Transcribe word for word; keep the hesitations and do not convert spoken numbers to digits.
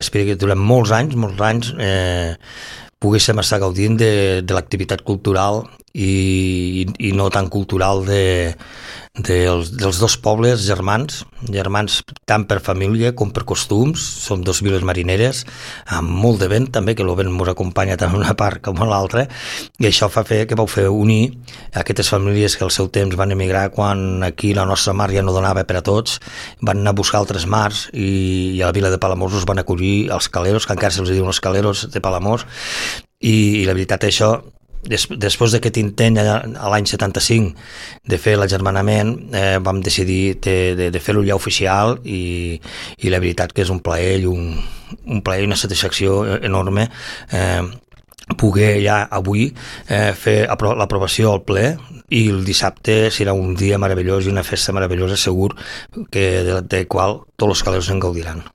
esperi que durant molts anys, molts anys, eh, poguéssim estar gaudint de, de l'activitat cultural i, i no tan cultural de, de els, dels dos pobles germans, germans tant per família com per costums. Som dos viles marineres amb molt de vent també, que el vent ens acompanya tant en una part com en l'altra, i això fa fer que vau fer unir aquestes famílies que al seu temps van emigrar quan aquí la nostra mar ja no donava per a tots, van anar a buscar altres mars i, i a la vila de Palamós us van acollir els caleros, que encara se'ls diuen els caleros de Palamós, i, i la veritat això, des, després d'aquest intent a l'any setanta-cinc de fer l'agermanament, eh, vam decidir de, de, de fer-ho ja oficial, i, i la veritat que és un plaer i un, un plaer i una satisfacció enorme eh, poder ja avui eh, fer l'aprovació al ple, i el dissabte serà un dia meravellós i una festa meravellosa, segur que de, de qual tots els caleros en gaudiran.